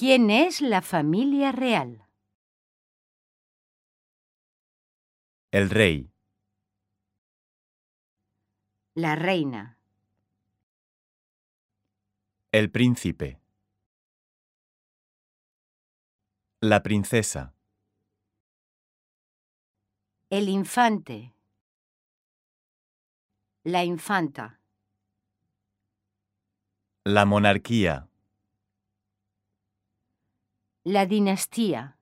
¿Quién es la familia real? El rey, La reina, el príncipe, la princesa, el infante, la infanta, la monarquía, la dinastía.